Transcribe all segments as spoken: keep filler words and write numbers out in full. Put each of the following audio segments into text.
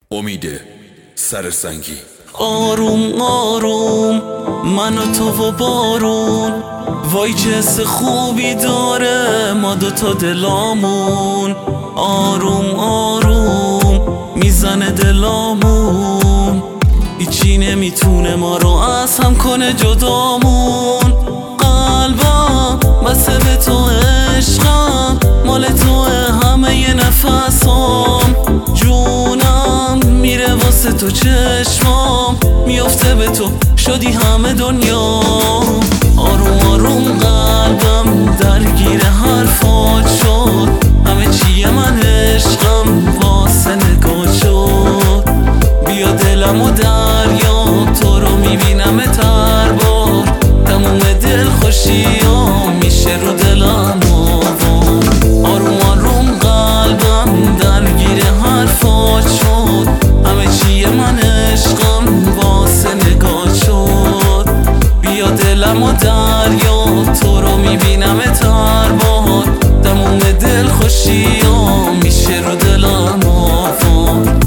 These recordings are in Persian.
امید سرسنگی. آروم آروم من و تو و بارون، وای چه حس خوبی داره ما دوتا دلامون. آروم آروم میزنه دلامون، هیچی نمیتونه ما رو از هم کنه جدامون. قلبم بسه به تو، عشقم مال تو، همه نفسام جونم میره واسه تو، چشمام میفته به تو، شدی همه دنیا. آروم آروم قلبم درگیر حرفات شد، همه چیه من عشقم واسه نگاه شد. بیا دلم و دریا تو رو میبینم تر بار، تموم دل خوشیام میشه رو دلم آوار. آروم آروم قلبم درگیر حرفات شد، همه چیه من عشقم واسه نگاه شد. بیا دلم و دریا تو رو میبینم تر بار، تموم دل خوشیام میشه رو دلم آوار.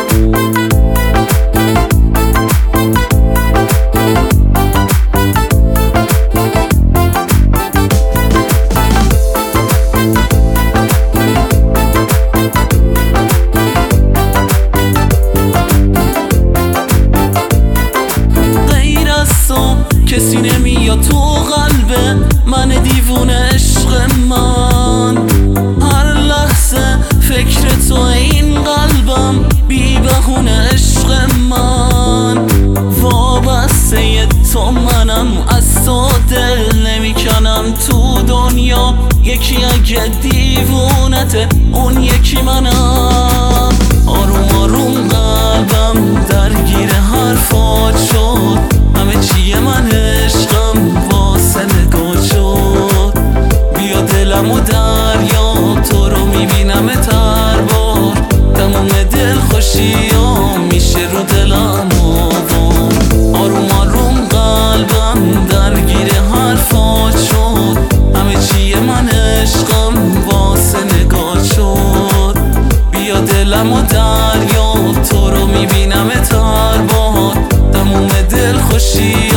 کسی نمیاد تو قلب من دیوونه، عشق من هر لحظه فکر تو، این قلبم بی بهونه. عشق من وابسته تو منم، از تو دل نمیکنم تو دنیا. یکی اگه دیوونته اون یکی منم. آروم آروم قلبم درگیر حرفات شد، همه چیه من عشقم واسه نگاه شد. بیا دلم و دریا تو رو میبینم تر بار، تموم دل خوشیام میشه رو دلم آوار. آروم آروم قلبم درگیر حرفات شد، همه چیه من عشقم واسه نگاه شد. بیا دلم و دریا تو رو میبینم تر بار، تموم دل خوشی